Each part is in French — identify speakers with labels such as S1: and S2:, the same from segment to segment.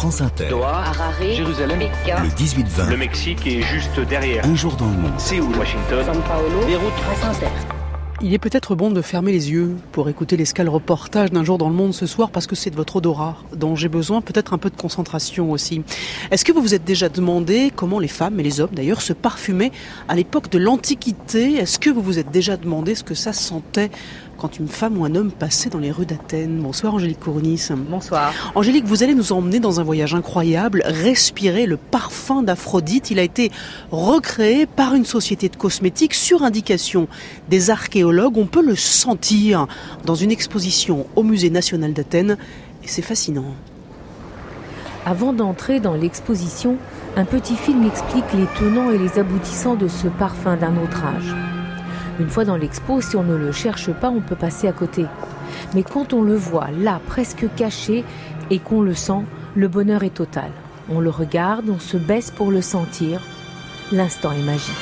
S1: France Inter.
S2: Doha, Harare,
S3: Jérusalem,
S2: Pékin,
S1: Le 18-20.
S3: le Mexique est juste derrière.
S1: Un jour dans le monde.
S3: Séoul, Washington,
S2: São Paulo,
S3: Beyrouth.
S2: France Inter.
S4: Il est peut-être bon de fermer les yeux pour écouter l'escale reportage d'un jour dans le monde ce soir parce que c'est de votre odorat dont j'ai besoin, peut-être un peu de concentration aussi. Est-ce que vous vous êtes déjà demandé comment les femmes et les hommes d'ailleurs se parfumaient à l'époque de l'Antiquité ? Est-ce que vous vous êtes déjà demandé ce que ça sentait quand une femme ou un homme passait dans les rues d'Athènes ? Bonsoir Angélique Kourounis.
S5: Bonsoir.
S4: Angélique, vous allez nous emmener dans un voyage incroyable, respirer le parfum d'Aphrodite. Il a été recréé par une société de cosmétiques sur indication des archéologues. On peut le sentir dans une exposition au Musée national d'Athènes et c'est fascinant.
S5: Avant d'entrer dans l'exposition, un petit film explique les tenants et les aboutissants de ce parfum d'un autre âge. Une fois dans l'expo, si on ne le cherche pas, on peut passer à côté. Mais quand on le voit là, presque caché, et qu'on le sent, le bonheur est total. On le regarde, on se baisse pour le sentir. L'instant est magique.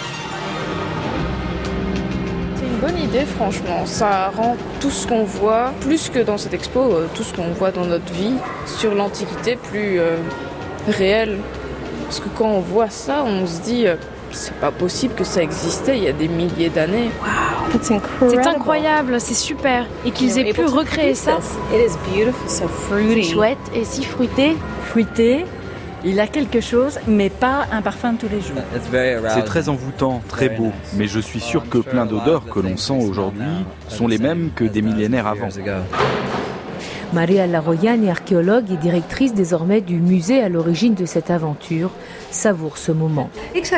S6: C'est une bonne idée, franchement. Ça rend tout ce qu'on voit, plus que dans cette expo, tout ce qu'on voit dans notre vie sur l'Antiquité plus réel. Parce que quand on voit ça, on se dit... c'est pas possible que ça existait il y a des milliers d'années.
S7: Wow. C'est incroyable, c'est super. Et qu'ils aient pu recréer ça.
S8: C'est chouette et si fruité.
S9: Fruité, il a quelque chose, mais pas un parfum de tous les jours.
S10: C'est très envoûtant, très beau. Mais je suis sûr que plein d'odeurs que l'on sent aujourd'hui sont les mêmes que des millénaires avant.
S5: Maria Larroyan est archéologue et directrice désormais du musée à l'origine de cette aventure, savoure ce moment.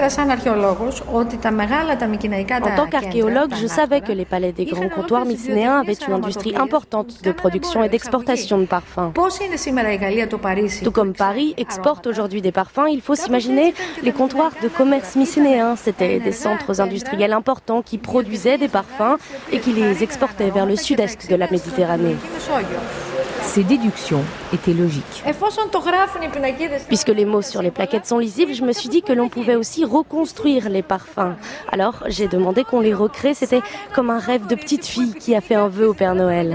S8: En tant qu'archéologue, je savais que les palais des grands comptoirs mycénéens avaient une industrie importante de production et d'exportation de parfums. Tout comme Paris exporte aujourd'hui des parfums, il faut s'imaginer les comptoirs de commerce mycénéens. C'étaient des centres industriels importants qui produisaient des parfums et qui les exportaient vers le sud-est de la Méditerranée.
S5: Ces déductions étaient logiques.
S8: Puisque les mots sur les plaquettes sont lisibles, je me suis dit que l'on pouvait aussi reconstruire les parfums. Alors, j'ai demandé qu'on les recrée. C'était comme un rêve de petite fille qui a fait un vœu au Père Noël.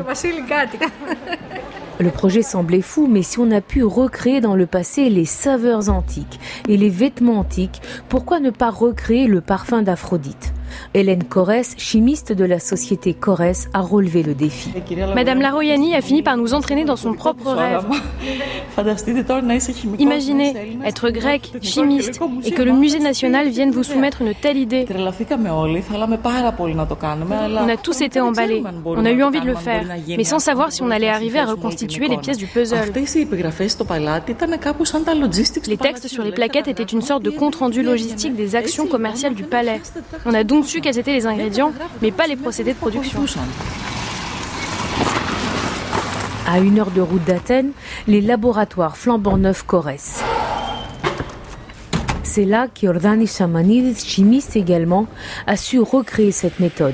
S5: Le projet semblait fou, mais si on a pu recréer dans le passé les saveurs antiques et les vêtements antiques, pourquoi ne pas recréer le parfum d'Aphrodite ? Hélène Corrès, chimiste de la société Corrès, a relevé le défi.
S7: Madame Larroyani a fini par nous entraîner dans son propre rêve. Imaginez être grec, chimiste, et que le musée national vienne vous soumettre une telle idée. On a tous été emballés, on a eu envie de le faire, mais sans savoir si on allait arriver à reconstituer les pièces du puzzle. Les textes sur les plaquettes étaient une sorte de compte-rendu logistique des actions commerciales du palais. On a donc su quels étaient les ingrédients, mais pas les procédés de production.
S5: À 1 heure de route d'Athènes, les laboratoires flambant neufs Corrès. C'est là qu'Iordanis Samanidis, chimiste également, a su recréer cette méthode.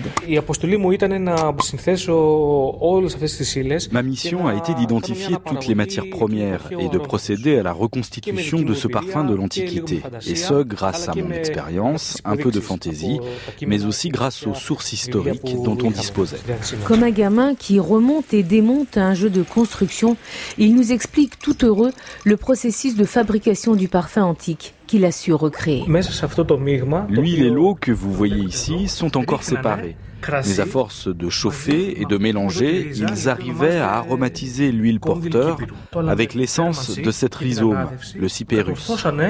S10: Ma mission a été d'identifier toutes les matières premières et de procéder à la reconstitution de ce parfum de l'Antiquité. Et ce, grâce à mon expérience, un peu de fantaisie, mais aussi grâce aux sources historiques dont on disposait.
S5: Comme un gamin qui remonte et démonte un jeu de construction, il nous explique tout heureux le processus de fabrication du parfum antique qu'il a su recréer.
S10: L'huile et l'eau que vous voyez ici sont encore séparées. Mais à force de chauffer et de mélanger, ils arrivaient à aromatiser l'huile porteur avec l'essence de cet rhizome, le cyperus.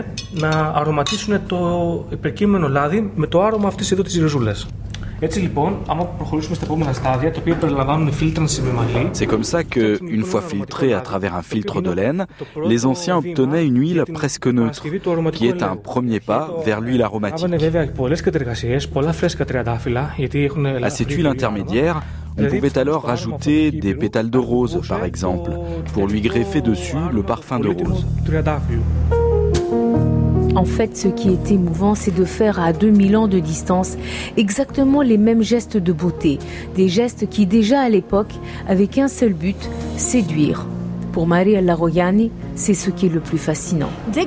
S10: C'est comme ça que, une fois filtrée à travers un filtre de laine, les anciens obtenaient une huile presque neutre, qui est un premier pas vers l'huile aromatique. À cette huile intermédiaire, on pouvait alors rajouter des pétales de rose, par exemple, pour lui greffer dessus le parfum de rose.
S5: En fait, ce qui est émouvant, c'est de faire à 2000 ans de distance exactement les mêmes gestes de beauté. Des gestes qui, déjà à l'époque, avaient qu'un seul but, séduire. Pour Mariella Roiani, c'est ce qui est le plus fascinant.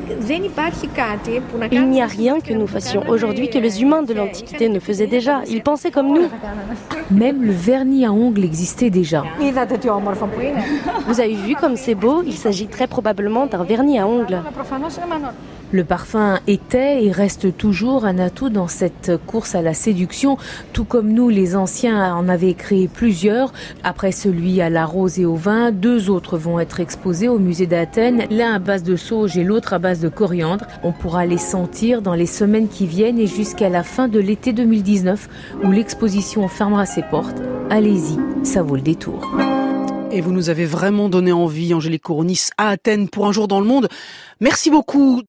S8: Il n'y a rien que nous fassions aujourd'hui que les humains de l'Antiquité ne faisaient déjà. Ils pensaient comme nous.
S5: Même le vernis à ongles existait déjà.
S8: Vous avez vu comme c'est beau? Il s'agit très probablement d'un vernis à ongles.
S5: Le parfum était et reste toujours un atout dans cette course à la séduction, tout comme nous les anciens en avaient créé plusieurs. Après celui à la rose et au vin, 2 autres vont être exposés au musée d'Athènes, l'un à base de sauge et l'autre à base de coriandre. On pourra les sentir dans les semaines qui viennent et jusqu'à la fin de l'été 2019 où l'exposition fermera ses portes. Allez-y, ça vaut le détour.
S4: Et vous nous avez vraiment donné envie, Angélique Kourounis, à Athènes pour un jour dans le monde. Merci beaucoup.